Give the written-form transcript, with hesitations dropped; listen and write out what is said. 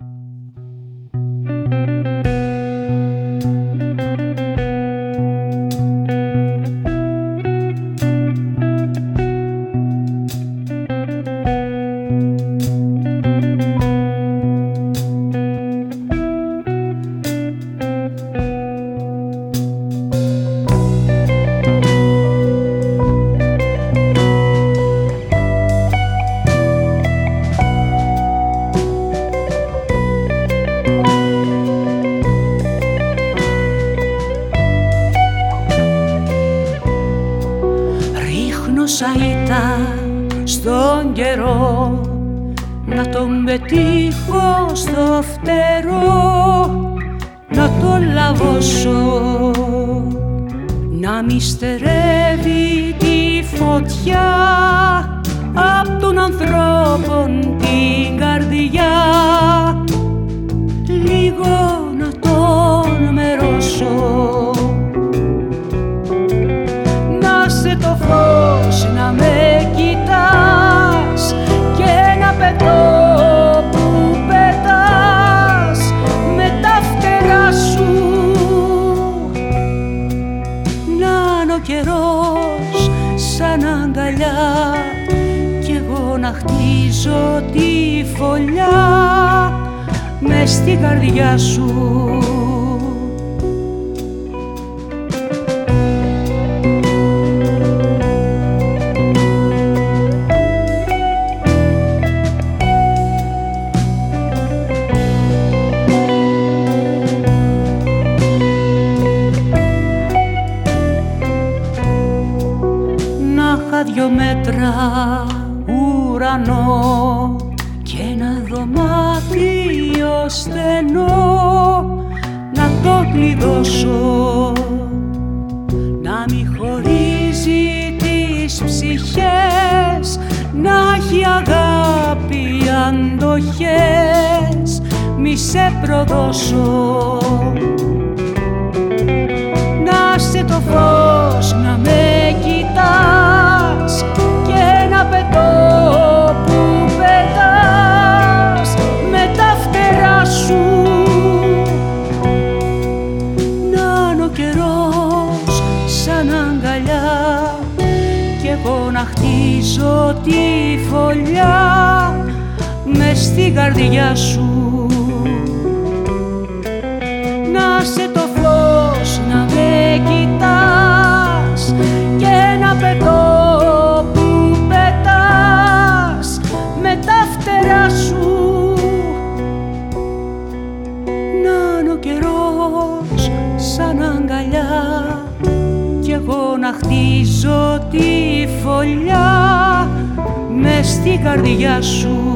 Στον καιρό να τον πετύχω στο φτερό, να τον λαβώσω, να μη στερεύει τη φωτιά απ' των ανθρώπων την καρδιά. Λίγο να τον μερώσω, να σε το φως να με κοιτάς και ένα πετώ που πετάς με τα φτερά σου. Να είναι ο καιρός σαν αγκαλιά κι εγώ να χτίζω τη φωλιά μες στην καρδιά σου. Δυο μέτρα ουρανό και ένα δωμάτιο στενό, να το κλειδώσω, να μη χωρίζει τις ψυχές, να έχει αγάπη αντοχές, μη σε προδώσω. Να σε το φως να με κοιτάς και ένα πετώ που πετάς με τα φτερά σου. Να είναι ο καιρός σαν αγκαλιά κι εγώ να χτίζω τη φωλιά μες στην καρδιά σου. Να σε το φως να με κοιτάς και ένα πετώ που πετάς με τα φτερά σου. Να είναι ο καιρός σαν αγκαλιά κι εγώ να χτίζω τη φωλιά μες στην καρδιά σου.